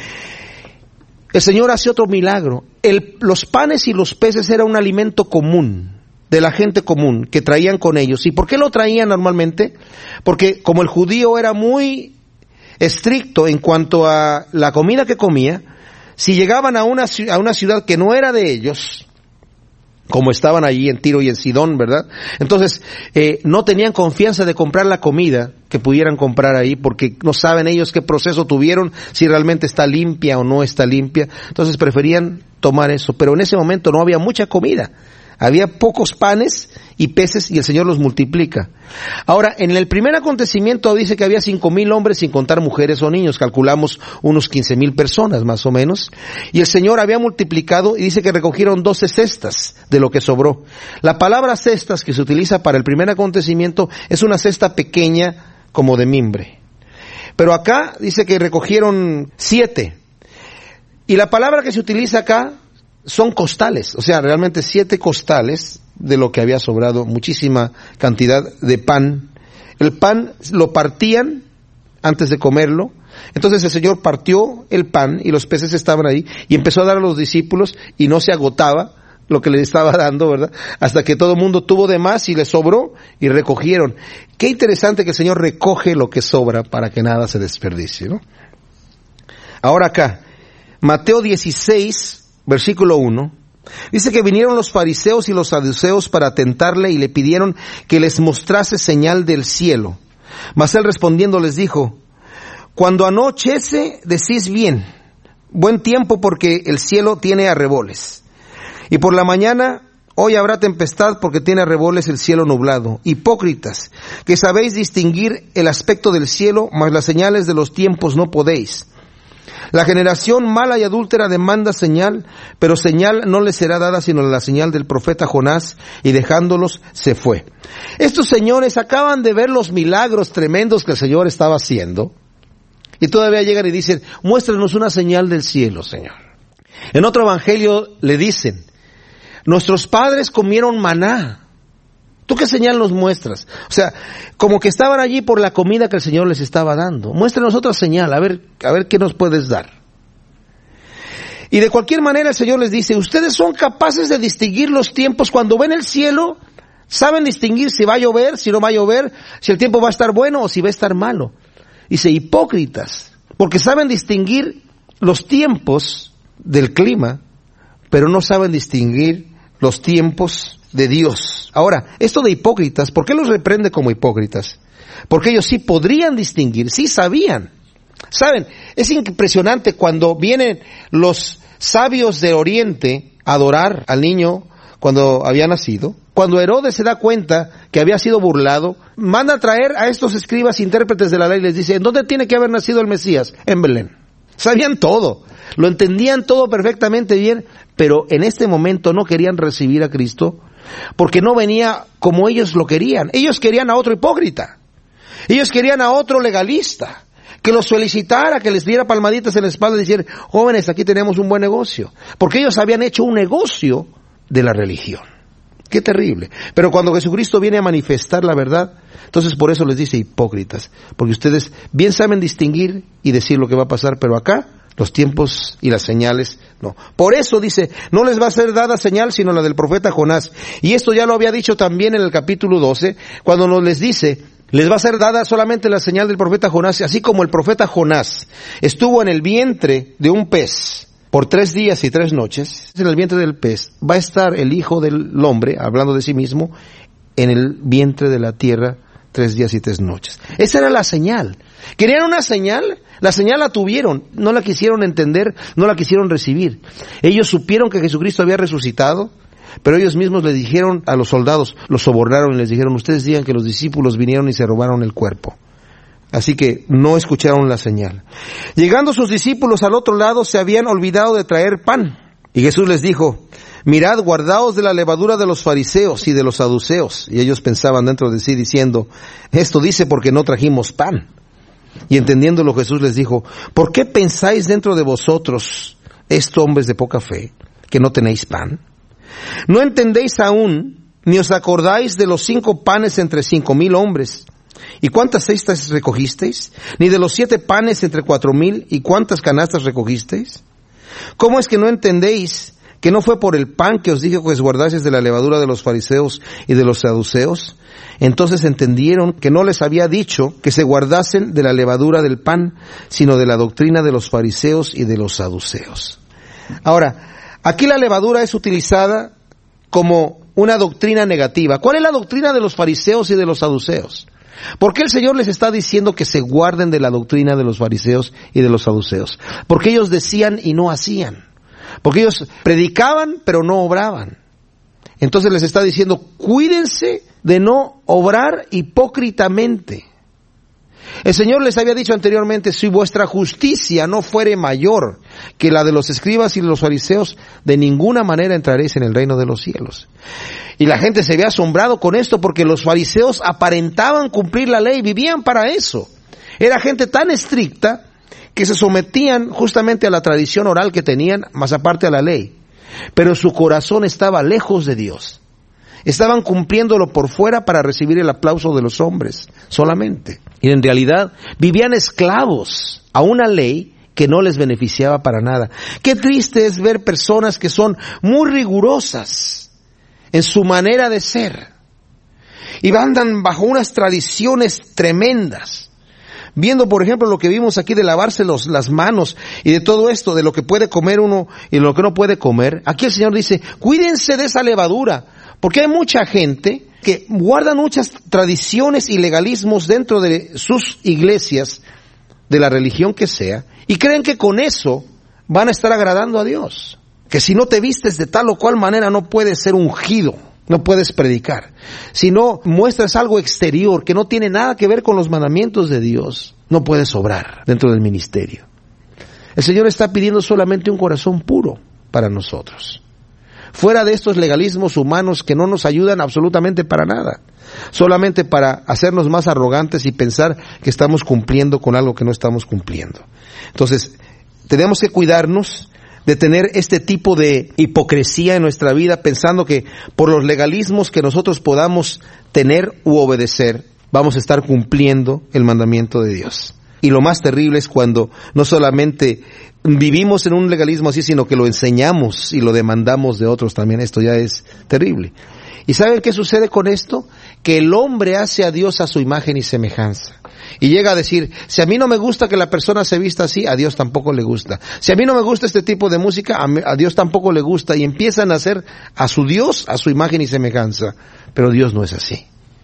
El Señor hace otro milagro. El, los panes y los peces era un alimento común, de la gente común, que traían con ellos. ¿Y por qué lo traían normalmente? Porque como el judío era muy estricto en cuanto a la comida que comía, si llegaban a una, a una ciudad que no era de ellos, como estaban allí en Tiro y en Sidón, ¿verdad? Entonces, eh, no tenían confianza de comprar la comida que pudieran comprar ahí, porque no saben ellos qué proceso tuvieron, si realmente está limpia o no está limpia. Entonces preferían tomar eso, pero en ese momento no había mucha comida. Había pocos panes y peces y el Señor los multiplica. Ahora, en el primer acontecimiento dice que había cinco mil hombres sin contar mujeres o niños. Calculamos unos quince mil personas más o menos. Y el Señor había multiplicado y dice que recogieron doce cestas de lo que sobró. La palabra cestas que se utiliza para el primer acontecimiento es una cesta pequeña como de mimbre. Pero acá dice que recogieron siete. Y la palabra que se utiliza acá son costales, o sea, realmente siete costales de lo que había sobrado, muchísima cantidad de pan. El pan lo partían antes de comerlo. Entonces el Señor partió el pan y los peces estaban ahí y empezó a dar a los discípulos y no se agotaba lo que les estaba dando, ¿verdad? Hasta que todo el mundo tuvo de más y les sobró y recogieron. Qué interesante que el Señor recoge lo que sobra para que nada se desperdicie, ¿no? Ahora acá, Mateo dieciséis, versículo uno, dice que vinieron los fariseos y los saduceos para tentarle y le pidieron que les mostrase señal del cielo. Mas él respondiendo les dijo, cuando anochece decís bien, buen tiempo porque el cielo tiene arreboles. Y por la mañana, hoy habrá tempestad porque tiene arreboles el cielo nublado. Hipócritas, que sabéis distinguir el aspecto del cielo, mas las señales de los tiempos no podéis. La generación mala y adúltera demanda señal, pero señal no le será dada sino la señal del profeta Jonás, y dejándolos se fue. Estos señores acaban de ver los milagros tremendos que el Señor estaba haciendo, y todavía llegan y dicen, muéstranos una señal del cielo, Señor. En otro evangelio le dicen, nuestros padres comieron maná. ¿Tú qué señal nos muestras? O sea, como que estaban allí por la comida que el Señor les estaba dando. Muéstranos otra señal, a ver, a ver qué nos puedes dar. Y de cualquier manera el Señor les dice, ustedes son capaces de distinguir los tiempos. Cuando ven el cielo, saben distinguir si va a llover, si no va a llover, si el tiempo va a estar bueno o si va a estar malo. Dice, hipócritas, porque saben distinguir los tiempos, del clima, pero no saben distinguir los tiempos de Dios. Ahora, esto de hipócritas, ¿por qué los reprende como hipócritas? Porque ellos sí podrían distinguir, sí sabían. Saben, es impresionante cuando vienen los sabios de Oriente a adorar al niño cuando había nacido. Cuando Herodes se da cuenta que había sido burlado, manda a traer a estos escribas intérpretes de la ley y les dice, ¿en dónde tiene que haber nacido el Mesías? En Belén. Sabían todo, lo entendían todo perfectamente bien, pero en este momento no querían recibir a Cristo porque no venía como ellos lo querían. Ellos querían a otro hipócrita, ellos querían a otro legalista, que los felicitara, que les diera palmaditas en la espalda y decir, jóvenes, aquí tenemos un buen negocio, porque ellos habían hecho un negocio de la religión. Qué terrible. Pero cuando Jesucristo viene a manifestar la verdad, entonces por eso les dice hipócritas, porque ustedes bien saben distinguir y decir lo que va a pasar, pero acá los tiempos y las señales no. Por eso dice, no les va a ser dada señal sino la del profeta Jonás. Y esto ya lo había dicho también en el capítulo doce, cuando nos les dice, les va a ser dada solamente la señal del profeta Jonás, así como el profeta Jonás estuvo en el vientre de un pez por tres días y tres noches, en el vientre del pez, va a estar el Hijo del Hombre, hablando de sí mismo, en el vientre de la tierra tres días y tres noches. Esa era la señal. ¿Querían una señal? La señal la tuvieron, no la quisieron entender, no la quisieron recibir. Ellos supieron que Jesucristo había resucitado, pero ellos mismos le dijeron a los soldados, los sobornaron y les dijeron, ustedes digan que los discípulos vinieron y se robaron el cuerpo. Así que no escucharon la señal. Llegando sus discípulos al otro lado, se habían olvidado de traer pan. Y Jesús les dijo, mirad, guardaos de la levadura de los fariseos y de los saduceos. Y ellos pensaban dentro de sí diciendo, esto dice porque no trajimos pan. Y entendiéndolo Jesús les dijo, ¿por qué pensáis dentro de vosotros, estos hombres de poca fe, que no tenéis pan? ¿No entendéis aún, ni os acordáis de los cinco panes entre cinco mil hombres? ¿Y cuántas cestas recogisteis? Ni de los siete panes entre cuatro mil, ¿y cuántas canastas recogisteis? ¿Cómo es que no entendéis que no fue por el pan que os dije que os guardaseis de la levadura de los fariseos y de los saduceos? Entonces entendieron que no les había dicho que se guardasen de la levadura del pan, sino de la doctrina de los fariseos y de los saduceos. Ahora, aquí la levadura es utilizada como una doctrina negativa. ¿Cuál es la doctrina de los fariseos y de los saduceos? ¿Por qué el Señor les está diciendo que se guarden de la doctrina de los fariseos y de los saduceos? Porque ellos decían y no hacían. Porque ellos predicaban pero no obraban. Entonces les está diciendo, cuídense de no obrar hipócritamente. El Señor les había dicho anteriormente, si vuestra justicia no fuere mayor que la de los escribas y los fariseos, de ninguna manera entraréis en el reino de los cielos. Y la gente se había asombrado con esto porque los fariseos aparentaban cumplir la ley, vivían para eso. Era gente tan estricta que se sometían justamente a la tradición oral que tenían, más aparte a la ley. Pero su corazón estaba lejos de Dios. Estaban cumpliéndolo por fuera para recibir el aplauso de los hombres, solamente. Y en realidad vivían esclavos a una ley que no les beneficiaba para nada. Qué triste es ver personas que son muy rigurosas en su manera de ser. Y andan bajo unas tradiciones tremendas. Viendo, por ejemplo, lo que vimos aquí de lavarse los, las manos y de todo esto, de lo que puede comer uno y lo que no puede comer. Aquí el Señor dice, cuídense de esa levadura. Porque hay mucha gente que guarda muchas tradiciones y legalismos dentro de sus iglesias, de la religión que sea, y creen que con eso van a estar agradando a Dios. Que si no te vistes de tal o cual manera no puedes ser ungido, no puedes predicar. Si no muestras algo exterior que no tiene nada que ver con los mandamientos de Dios, no puedes obrar dentro del ministerio. El Señor está pidiendo solamente un corazón puro para nosotros. Fuera de estos legalismos humanos que no nos ayudan absolutamente para nada. Solamente para hacernos más arrogantes y pensar que estamos cumpliendo con algo que no estamos cumpliendo. Entonces, tenemos que cuidarnos de tener este tipo de hipocresía en nuestra vida, pensando que por los legalismos que nosotros podamos tener u obedecer, vamos a estar cumpliendo el mandamiento de Dios. Y lo más terrible es cuando no solamente vivimos en un legalismo así, sino que lo enseñamos y lo demandamos de otros también. Esto ya es terrible. ¿Y saben qué sucede con esto? Que el hombre hace a Dios a su imagen y semejanza. Y llega a decir, si a mí no me gusta que la persona se vista así, a Dios tampoco le gusta. Si a mí no me gusta este tipo de música, a, mí, a Dios tampoco le gusta. Y empiezan a hacer a su Dios a su imagen y semejanza. Pero Dios no es así.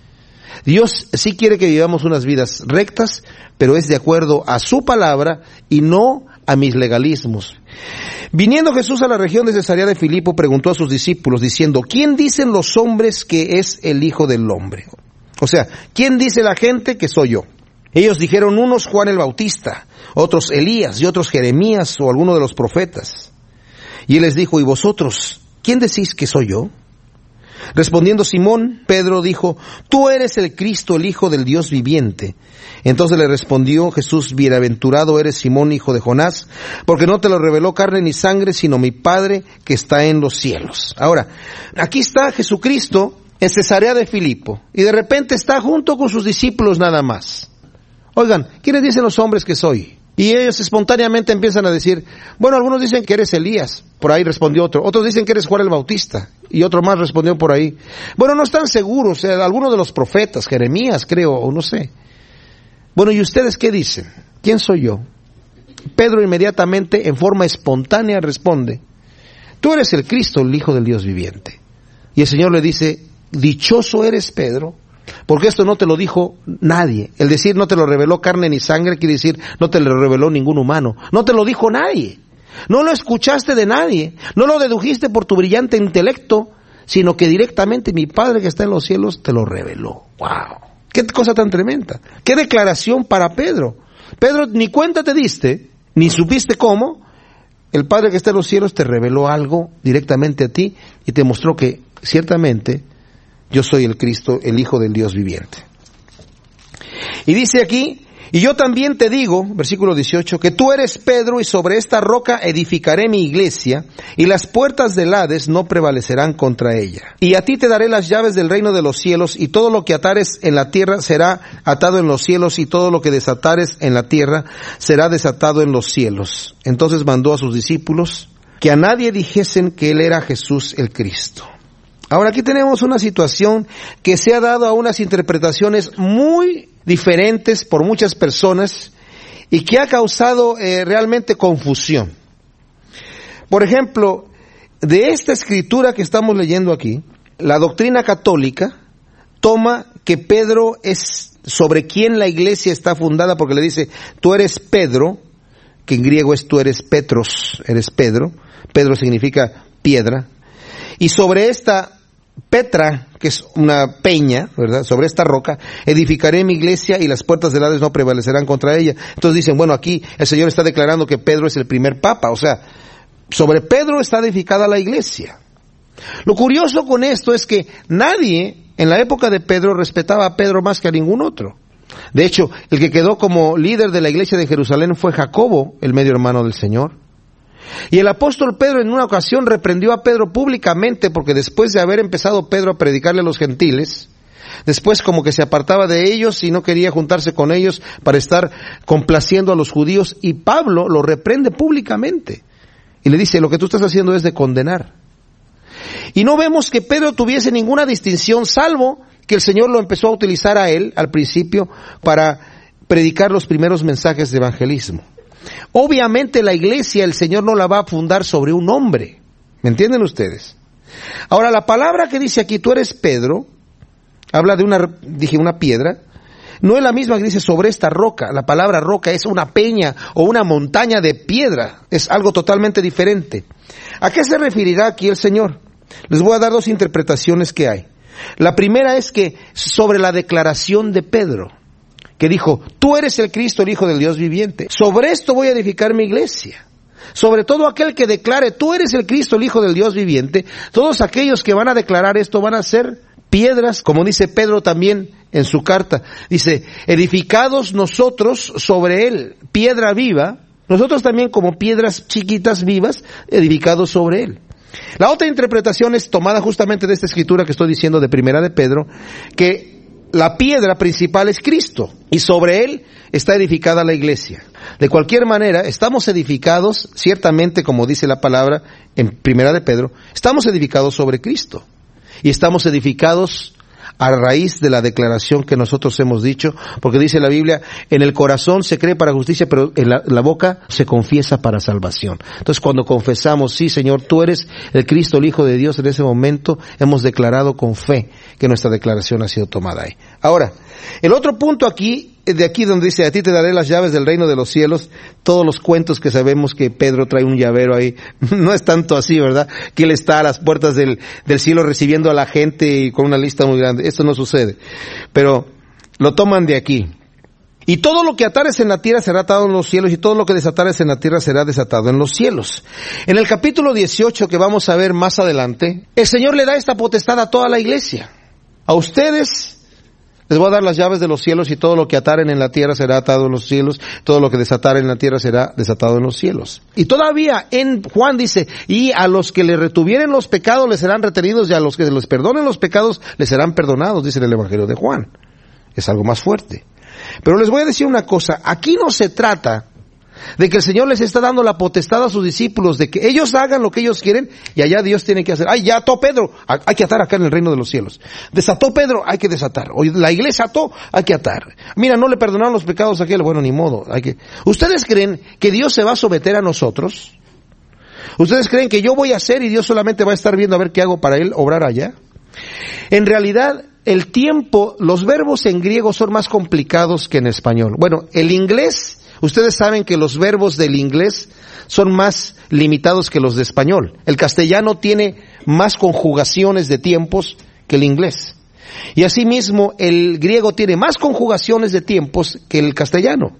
Dios sí quiere que vivamos unas vidas rectas, pero es de acuerdo a su palabra y no a mis legalismos. Viniendo Jesús a la región de Cesarea de Filipo, preguntó a sus discípulos diciendo, ¿quién dicen los hombres que es el Hijo del Hombre? O sea, ¿quién dice la gente que soy yo? Ellos dijeron, unos Juan el Bautista, otros Elías y otros Jeremías o alguno de los profetas. Y él les dijo, ¿y vosotros, quién decís que soy yo? Respondiendo Simón, Pedro dijo, tú eres el Cristo, el Hijo del Dios viviente. Entonces le respondió Jesús, bienaventurado eres Simón, hijo de Jonás, porque no te lo reveló carne ni sangre, sino mi Padre que está en los cielos. Ahora, aquí está Jesucristo en Cesarea de Filipo, y de repente está junto con sus discípulos nada más. Oigan, ¿quiénes dicen los hombres que soy? Y ellos espontáneamente empiezan a decir, bueno, algunos dicen que eres Elías, por ahí respondió otro, otros dicen que eres Juan el Bautista, y otro más respondió por ahí. Bueno, no están seguros, eh, algunos de los profetas, Jeremías creo, o no sé. Bueno, ¿y ustedes qué dicen? ¿Quién soy yo? Pedro inmediatamente, en forma espontánea, responde, tú eres el Cristo, el Hijo del Dios viviente. Y el Señor le dice, dichoso eres Pedro, porque esto no te lo dijo nadie. El decir no te lo reveló carne ni sangre quiere decir no te lo reveló ningún humano. No te lo dijo nadie. No lo escuchaste de nadie. No lo dedujiste por tu brillante intelecto, sino que directamente mi Padre que está en los cielos te lo reveló. ¡Wow! ¡Qué cosa tan tremenda! ¡Qué declaración para Pedro! Pedro, ni cuenta te diste, ni supiste cómo. El Padre que está en los cielos te reveló algo directamente a ti y te mostró que ciertamente yo soy el Cristo, el Hijo del Dios viviente. Y dice aquí, y yo también te digo, versículo dieciocho, que tú eres Pedro y sobre esta roca edificaré mi iglesia y las puertas del Hades no prevalecerán contra ella. Y a ti te daré las llaves del reino de los cielos y todo lo que atares en la tierra será atado en los cielos y todo lo que desatares en la tierra será desatado en los cielos. Entonces mandó a sus discípulos que a nadie dijesen que él era Jesús el Cristo. Ahora aquí tenemos una situación que se ha dado a unas interpretaciones muy diferentes por muchas personas y que ha causado eh, realmente confusión. Por ejemplo, de esta escritura que estamos leyendo aquí, la doctrina católica toma que Pedro es sobre quien la iglesia está fundada porque le dice, tú eres Pedro, que en griego es tú eres Petros, eres Pedro, Pedro significa piedra, y sobre esta Petra, que es una peña, ¿verdad? Sobre esta roca, edificaré mi iglesia y las puertas del Hades no prevalecerán contra ella. Entonces dicen, bueno, aquí el Señor está declarando que Pedro es el primer papa, o sea, sobre Pedro está edificada la iglesia. Lo curioso con esto es que nadie en la época de Pedro respetaba a Pedro más que a ningún otro. De hecho, el que quedó como líder de la iglesia de Jerusalén fue Jacobo, el medio hermano del Señor. Y el apóstol Pedro en una ocasión reprendió a Pedro públicamente porque después de haber empezado Pedro a predicarle a los gentiles, después como que se apartaba de ellos y no quería juntarse con ellos para estar complaciendo a los judíos, y Pablo lo reprende públicamente y le dice, lo que tú estás haciendo es de condenar. Y no vemos que Pedro tuviese ninguna distinción, salvo que el Señor lo empezó a utilizar a él al principio para predicar los primeros mensajes de evangelismo. Obviamente la iglesia el Señor no la va a fundar sobre un hombre, ¿me entienden ustedes? Ahora la palabra que dice aquí, tú eres Pedro, habla de una, dije una piedra, no es la misma que dice sobre esta roca. La palabra roca es una peña o una montaña de piedra, es algo totalmente diferente. ¿A qué se referirá aquí el Señor? Les voy a dar dos interpretaciones que hay. La primera es que sobre la declaración de Pedro, que dijo, tú eres el Cristo, el Hijo del Dios viviente. Sobre esto voy a edificar mi iglesia. Sobre todo aquel que declare, tú eres el Cristo, el Hijo del Dios viviente. Todos aquellos que van a declarar esto van a ser piedras, como dice Pedro también en su carta. Dice, edificados nosotros sobre él, piedra viva, nosotros también como piedras chiquitas vivas, edificados sobre él. La otra interpretación es tomada justamente de esta escritura que estoy diciendo de Primera de Pedro, que la piedra principal es Cristo y sobre él está edificada la iglesia. De cualquier manera, estamos edificados, ciertamente como dice la palabra en Primera de Pedro, estamos edificados sobre Cristo. y estamos edificados a raíz de la declaración que nosotros hemos dicho, porque dice la Biblia, en el corazón se cree para justicia, pero en la, la boca se confiesa para salvación. Entonces cuando confesamos, sí Señor, tú eres el Cristo, el Hijo de Dios, en ese momento hemos declarado con fe que nuestra declaración ha sido tomada ahí. Ahora, el otro punto aquí, de aquí donde dice, a ti te daré las llaves del reino de los cielos, todos los cuentos que sabemos que Pedro trae un llavero ahí, no es tanto así, ¿verdad? Que él está a las puertas del, del cielo recibiendo a la gente y con una lista muy grande. Esto no sucede. Pero lo toman de aquí. Y todo lo que atares en la tierra será atado en los cielos, y todo lo que desatares en la tierra será desatado en los cielos. En el capítulo dieciocho, que vamos a ver más adelante, el Señor le da esta potestad a toda la iglesia. A ustedes les voy a dar las llaves de los cielos, y todo lo que ataren en la tierra será atado en los cielos, todo lo que desataren en la tierra será desatado en los cielos. Y todavía en Juan dice, y a los que le retuvieren los pecados les serán retenidos, y a los que les perdonen los pecados les serán perdonados, dice en el Evangelio de Juan. Es algo más fuerte. Pero les voy a decir una cosa, aquí no se trata de que el Señor les está dando la potestad a sus discípulos de que ellos hagan lo que ellos quieren y allá Dios tiene que hacer. Ay, ya ató Pedro, hay que atar acá en el reino de los cielos. Desató Pedro, hay que desatar. O la iglesia ató, hay que atar. Mira, no le perdonaron los pecados a aquel, bueno, ni modo. Hay que. ¿Ustedes creen que Dios se va a someter a nosotros? ¿Ustedes creen que yo voy a hacer y Dios solamente va a estar viendo a ver qué hago para Él obrar allá? En realidad, el tiempo, los verbos en griego son más complicados que en español. Bueno, el inglés, ustedes saben que los verbos del inglés son más limitados que los de español. El castellano tiene más conjugaciones de tiempos que el inglés. Y asimismo, el griego tiene más conjugaciones de tiempos que el castellano.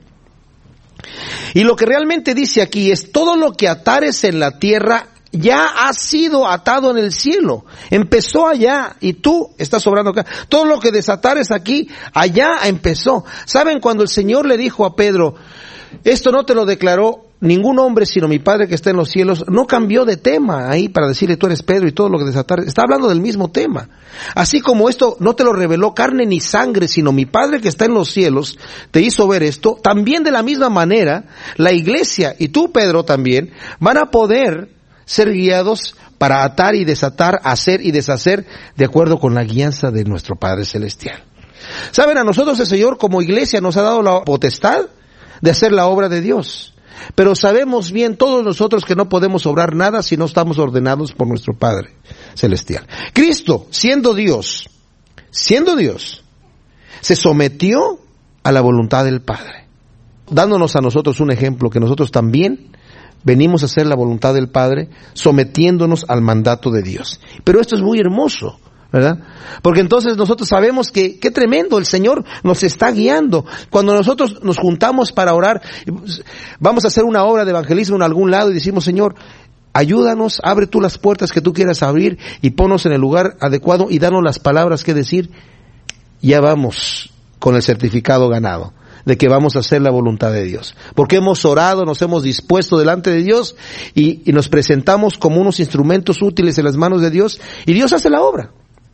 Y lo que realmente dice aquí es, todo lo que atares en la tierra ya ha sido atado en el cielo. Empezó allá y tú estás obrando acá. Todo lo que desatares aquí, allá empezó. ¿Saben cuando el Señor le dijo a Pedro, esto no te lo declaró ningún hombre sino mi Padre que está en los cielos? No cambió de tema ahí para decirle tú eres Pedro y todo lo que desatares. Está hablando del mismo tema. Así como esto no te lo reveló carne ni sangre sino mi Padre que está en los cielos te hizo ver esto, también de la misma manera la iglesia y tú Pedro también van a poder ser guiados para atar y desatar, hacer y deshacer de acuerdo con la guianza de nuestro Padre Celestial. Saben, a nosotros el Señor como iglesia nos ha dado la potestad de hacer la obra de Dios. Pero sabemos bien todos nosotros que no podemos obrar nada si no estamos ordenados por nuestro Padre Celestial. Cristo, siendo Dios, siendo Dios, se sometió a la voluntad del Padre, dándonos a nosotros un ejemplo que nosotros también venimos a hacer la voluntad del Padre, sometiéndonos al mandato de Dios. Pero esto es muy hermoso, ¿verdad? Porque entonces nosotros sabemos que, qué tremendo, el Señor nos está guiando. Cuando nosotros nos juntamos para orar, vamos a hacer una obra de evangelismo en algún lado y decimos, Señor, ayúdanos, abre tú las puertas que tú quieras abrir y ponnos en el lugar adecuado y danos las palabras que decir, ya vamos con el certificado ganado de que vamos a hacer la voluntad de Dios. Porque hemos orado, nos hemos dispuesto delante de Dios y, y nos presentamos como unos instrumentos útiles en las manos de Dios y Dios hace la obra.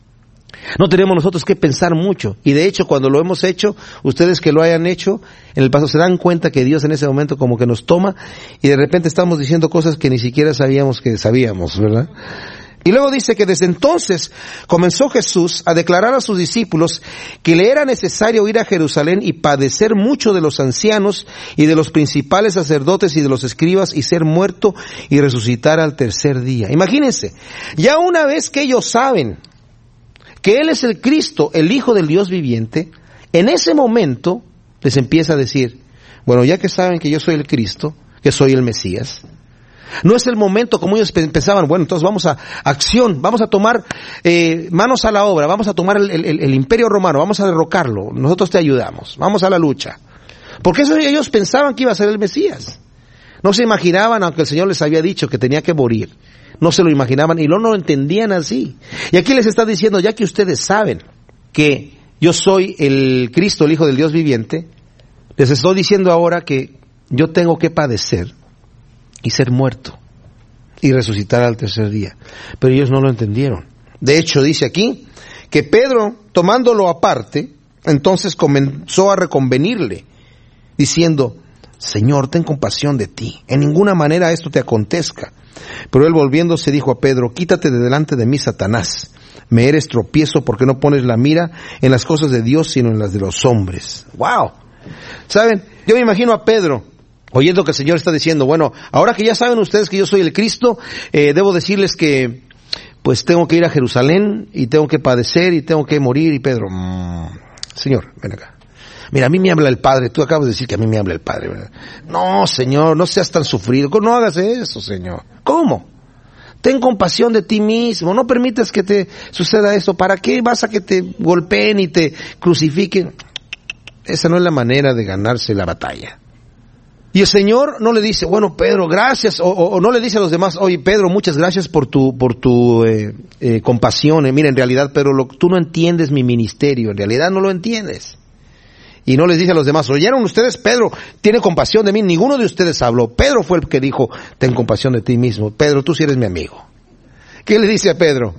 No tenemos nosotros que pensar mucho. Y de hecho, cuando lo hemos hecho, ustedes que lo hayan hecho, en el paso se dan cuenta que Dios en ese momento como que nos toma y de repente estamos diciendo cosas que ni siquiera sabíamos que sabíamos, ¿verdad? Y luego dice que desde entonces comenzó Jesús a declarar a sus discípulos que le era necesario ir a Jerusalén y padecer mucho de los ancianos y de los principales sacerdotes y de los escribas y ser muerto y resucitar al tercer día. Imagínense, ya una vez que ellos saben que Él es el Cristo, el Hijo del Dios viviente, en ese momento les empieza a decir, bueno, ya que saben que yo soy el Cristo, que soy el Mesías, no es el momento como ellos pensaban, bueno, entonces vamos a acción, vamos a tomar eh, manos a la obra, vamos a tomar el, el, el imperio romano, vamos a derrocarlo, nosotros te ayudamos, vamos a la lucha. Porque eso ellos pensaban que iba a ser el Mesías. No se imaginaban, aunque el Señor les había dicho que tenía que morir, no se lo imaginaban y no lo entendían así. Y aquí les está diciendo, ya que ustedes saben que yo soy el Cristo, el Hijo del Dios viviente, les estoy diciendo ahora que yo tengo que padecer y ser muerto y resucitar al tercer día. Pero ellos no lo entendieron. De hecho, dice aquí que Pedro, tomándolo aparte, entonces comenzó a reconvenirle, diciendo, Señor, ten compasión de ti, en ninguna manera esto te acontezca. Pero él volviéndose dijo a Pedro, quítate de delante de mí, Satanás. me eres tropiezo porque no pones la mira en las cosas de Dios, sino en las de los hombres. ¡Wow! ¿Saben? Yo me imagino a Pedro oyendo que el Señor está diciendo, bueno, ahora que ya saben ustedes que yo soy el Cristo, eh, debo decirles que pues tengo que ir a Jerusalén y tengo que padecer y tengo que morir. Y Pedro, mmm, Señor, ven acá. Mira, a mí me habla el Padre. Tú acabas de decir que a mí me habla el Padre, ¿verdad? No, Señor, no seas tan sufrido. No hagas eso, Señor. ¿Cómo? Ten compasión de ti mismo. No permitas que te suceda eso. ¿Para qué vas a que te golpeen y te crucifiquen? Esa no es la manera de ganarse la batalla. Y el Señor no le dice, bueno, Pedro, gracias, o, o, o no le dice a los demás, oye, Pedro, muchas gracias por tu por tu eh, eh, compasión. Eh, mira, en realidad, Pedro, lo, tú no entiendes mi ministerio, en realidad no lo entiendes. Y no les dice a los demás, ¿oyeron ustedes? Pedro tiene compasión de mí. Ninguno de ustedes habló. Pedro fue el que dijo, ten compasión de ti mismo. Pedro, tú sí eres mi amigo. ¿Qué le dice a Pedro?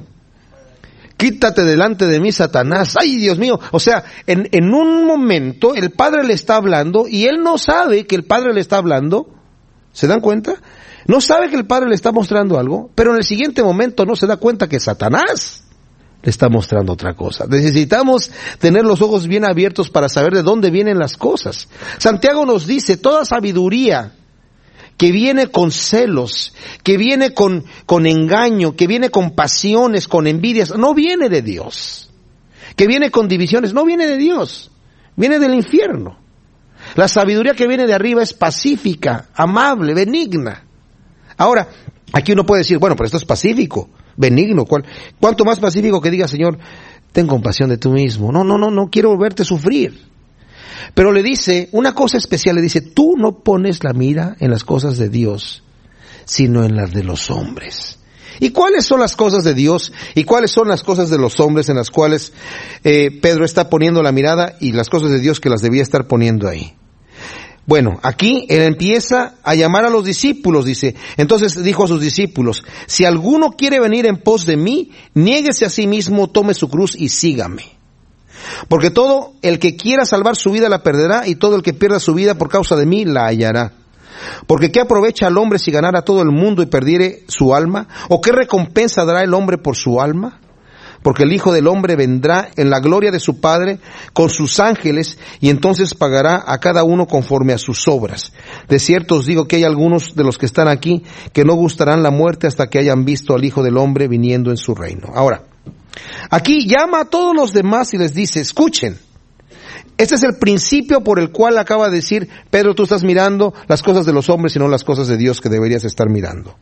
Quítate delante de mí, Satanás. ¡Ay, Dios mío! O sea, en, en un momento el Padre le está hablando y él no sabe que el Padre le está hablando. ¿Se dan cuenta? No sabe que el Padre le está mostrando algo, pero en el siguiente momento no se da cuenta que Satanás le está mostrando otra cosa. Necesitamos tener los ojos bien abiertos para saber de dónde vienen las cosas. Santiago nos dice, toda sabiduría que viene con celos, que viene con, con engaño, que viene con pasiones, con envidias, no viene de Dios. Que viene con divisiones, no viene de Dios, viene del infierno. La sabiduría que viene de arriba es pacífica, amable, benigna. Ahora, aquí uno puede decir, bueno, pero esto es pacífico, benigno. ¿Cuál? ¿Cuánto más pacífico que diga, Señor, ten compasión de tú mismo? No, no, no, no quiero verte sufrir. Pero le dice una cosa especial, le dice, tú no pones la mira en las cosas de Dios, sino en las de los hombres. ¿Y cuáles son las cosas de Dios? ¿Y cuáles son las cosas de los hombres en las cuales eh, Pedro está poniendo la mirada y las cosas de Dios que las debía estar poniendo ahí? Bueno, aquí él empieza a llamar a los discípulos, dice. Entonces dijo a sus discípulos, si alguno quiere venir en pos de mí, niéguese a sí mismo, tome su cruz y sígame. Porque todo el que quiera salvar su vida la perderá, y todo el que pierda su vida por causa de mí la hallará. Porque ¿qué aprovecha al hombre si ganara todo el mundo y perdiere su alma? ¿O qué recompensa dará el hombre por su alma? Porque el Hijo del Hombre vendrá en la gloria de su Padre con sus ángeles, y entonces pagará a cada uno conforme a sus obras. De cierto os digo que hay algunos de los que están aquí que no gustarán la muerte hasta que hayan visto al Hijo del Hombre viniendo en su reino. Ahora, aquí llama a todos los demás y les dice, escuchen, este es el principio por el cual acaba de decir, Pedro, tú estás mirando las cosas de los hombres y no las cosas de Dios que deberías estar mirando.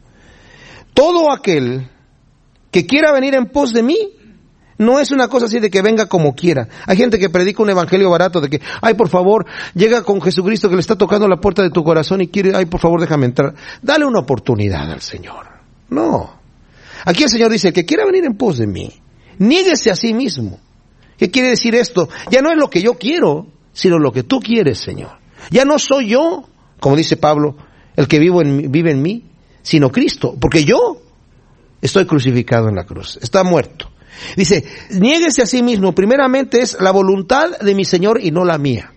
Todo aquel que quiera venir en pos de mí, no es una cosa así de que venga como quiera. Hay gente que predica un evangelio barato de que, ay, por favor, llega con Jesucristo que le está tocando la puerta de tu corazón y quiere, ay, por favor, déjame entrar. Dale una oportunidad al Señor. No. Aquí el Señor dice, el que quiera venir en pos de mí, niéguese a sí mismo. ¿Qué quiere decir esto? Ya no es lo que yo quiero, sino lo que tú quieres, Señor. Ya no soy yo, como dice Pablo, el que vivo en, vive en mí, sino Cristo. Porque yo estoy crucificado en la cruz, está muerto. Dice, niéguese a sí mismo. Primeramente es la voluntad de mi Señor y no la mía.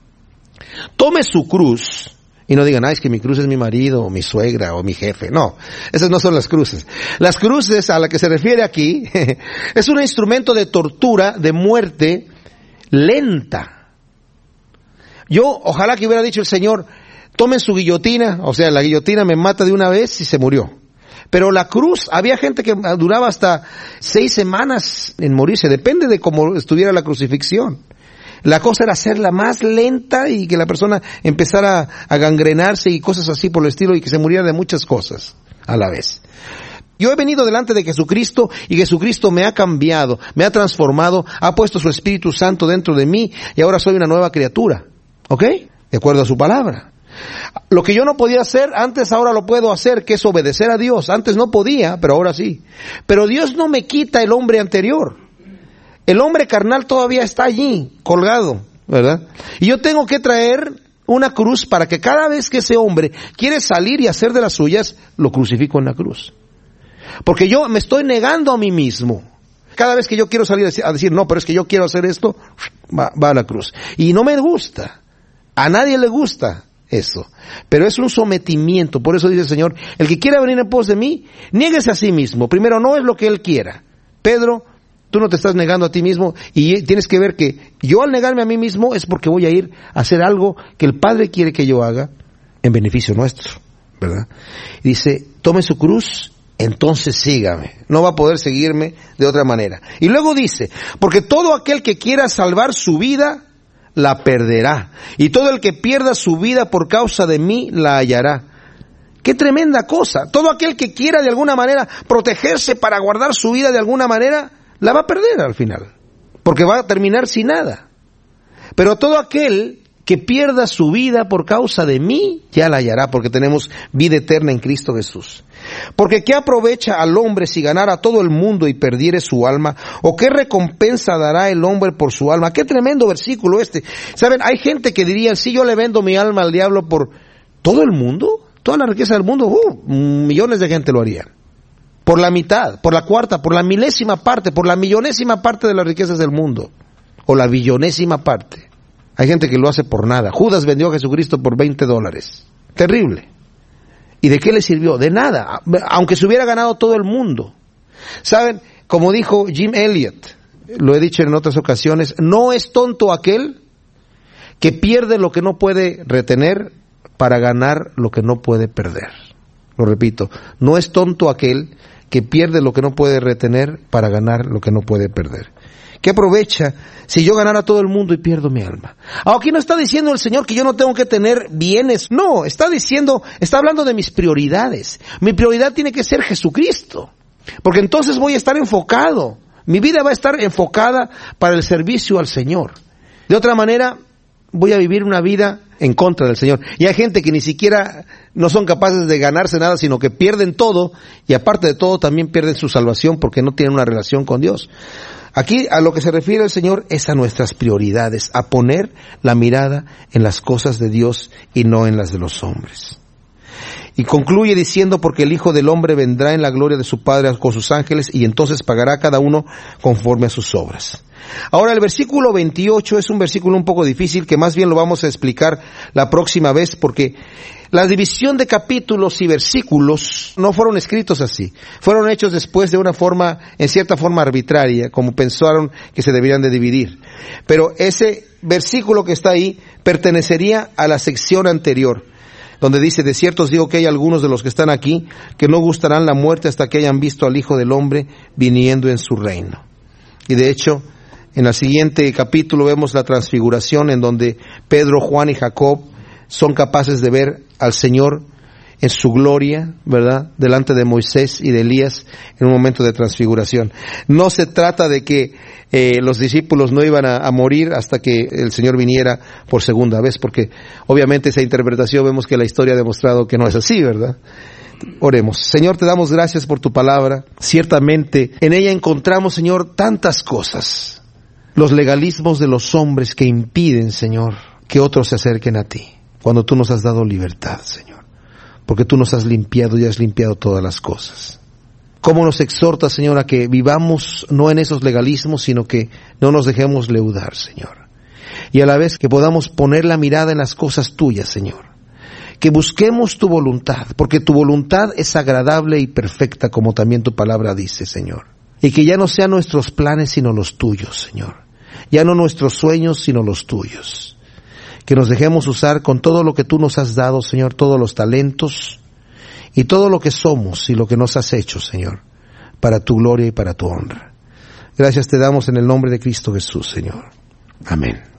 Tome su cruz. Y no digan, ah, es que mi cruz es mi marido, o mi suegra, o mi jefe. No, esas no son las cruces. Las cruces a la que se refiere aquí es un instrumento de tortura, de muerte lenta. Yo, ojalá que hubiera dicho el Señor, tomen su guillotina, o sea, la guillotina me mata de una vez y se murió. Pero la cruz, había gente que duraba hasta seis semanas en morirse, depende de cómo estuviera la crucifixión. La cosa era hacerla más lenta y que la persona empezara a gangrenarse y cosas así por el estilo, y que se muriera de muchas cosas a la vez. Yo he venido delante de Jesucristo y Jesucristo me ha cambiado, me ha transformado, ha puesto su Espíritu Santo dentro de mí y ahora soy una nueva criatura. ¿Ok? De acuerdo a su palabra. Lo que yo no podía hacer antes, ahora lo puedo hacer, que es obedecer a Dios. Antes no podía, pero ahora sí. Pero Dios no me quita el hombre anterior. El hombre carnal todavía está allí, colgado, ¿verdad? Y yo tengo que traer una cruz para que cada vez que ese hombre quiere salir y hacer de las suyas, lo crucifico en la cruz. Porque yo me estoy negando a mí mismo. Cada vez que yo quiero salir a decir, no, pero es que yo quiero hacer esto, va, va a la cruz. Y no me gusta. A nadie le gusta eso. Pero es un sometimiento. Por eso dice el Señor, el que quiera venir en pos de mí, niéguese a sí mismo. Primero, no es lo que él quiera. Pedro, Tú no te estás negando a ti mismo y tienes que ver que yo al negarme a mí mismo es porque voy a ir a hacer algo que el Padre quiere que yo haga en beneficio nuestro, ¿verdad? Y dice, tome su cruz, entonces sígame. No va a poder seguirme de otra manera. Y luego dice, porque todo aquel que quiera salvar su vida, la perderá. Y todo el que pierda su vida por causa de mí, la hallará. ¡Qué tremenda cosa! Todo aquel que quiera de alguna manera protegerse para guardar su vida de alguna manera, la va a perder al final. Porque va a terminar sin nada. Pero todo aquel que pierda su vida por causa de mí, ya la hallará, porque tenemos vida eterna en Cristo Jesús. Porque ¿qué aprovecha al hombre si ganara todo el mundo y perdiere su alma? ¿O qué recompensa dará el hombre por su alma? ¡Qué tremendo versículo este! ¿Saben? Hay gente que diría, si yo le vendo mi alma al diablo por todo el mundo, toda la riqueza del mundo, uh, millones de gente lo harían. Por la mitad, por la cuarta, por la milésima parte, por la millonésima parte de las riquezas del mundo. O la billonésima parte. Hay gente que lo hace por nada. Judas vendió a Jesucristo por veinte dólares. Terrible. ¿Y de qué le sirvió? De nada. Aunque se hubiera ganado todo el mundo. ¿Saben? Como dijo Jim Elliot, lo he dicho en otras ocasiones, no es tonto aquel que pierde lo que no puede retener para ganar lo que no puede perder. Lo repito, no es tonto aquel que pierde lo que no puede retener para ganar lo que no puede perder. ¿Qué aprovecha si yo ganara todo el mundo y pierdo mi alma? Aquí no está diciendo el Señor que yo no tengo que tener bienes. No, está diciendo, está hablando de mis prioridades. Mi prioridad tiene que ser Jesucristo. Porque entonces voy a estar enfocado. Mi vida va a estar enfocada para el servicio al Señor. De otra manera, voy a vivir una vida en contra del Señor. Y hay gente que ni siquiera no son capaces de ganarse nada, sino que pierden todo, y aparte de todo también pierden su salvación porque no tienen una relación con Dios. Aquí a lo que se refiere el Señor es a nuestras prioridades, a poner la mirada en las cosas de Dios y no en las de los hombres. Y concluye diciendo, porque el Hijo del Hombre vendrá en la gloria de su Padre con sus ángeles y entonces pagará a cada uno conforme a sus obras. Ahora el versículo veintiocho es un versículo un poco difícil que más bien lo vamos a explicar la próxima vez, porque la división de capítulos y versículos no fueron escritos así. Fueron hechos después de una forma, en cierta forma arbitraria, como pensaron que se deberían de dividir. Pero ese versículo que está ahí pertenecería a la sección anterior, donde dice, de cierto os digo que hay algunos de los que están aquí que no gustarán la muerte hasta que hayan visto al Hijo del Hombre viniendo en su reino. Y de hecho, en el siguiente capítulo vemos la transfiguración, en donde Pedro, Juan y Jacob son capaces de ver al Señor en su gloria, ¿verdad?, delante de Moisés y de Elías en un momento de transfiguración. No se trata de que eh, los discípulos no iban a, a morir hasta que el Señor viniera por segunda vez, porque obviamente esa interpretación vemos que la historia ha demostrado que no es así, ¿verdad? Oremos. Señor, te damos gracias por tu palabra. Ciertamente en ella encontramos, Señor, tantas cosas. Los legalismos de los hombres que impiden, Señor, que otros se acerquen a ti, cuando tú nos has dado libertad, Señor, porque tú nos has limpiado y has limpiado todas las cosas. ¿Cómo nos exhorta, Señor, a que vivamos no en esos legalismos, sino que no nos dejemos leudar, Señor? Y a la vez que podamos poner la mirada en las cosas tuyas, Señor. Que busquemos tu voluntad, porque tu voluntad es agradable y perfecta, como también tu palabra dice, Señor. Y que ya no sean nuestros planes, sino los tuyos, Señor. Ya no nuestros sueños, sino los tuyos. Que nos dejemos usar con todo lo que tú nos has dado, Señor, todos los talentos y todo lo que somos y lo que nos has hecho, Señor, para tu gloria y para tu honra. Gracias te damos en el nombre de Cristo Jesús, Señor. Amén.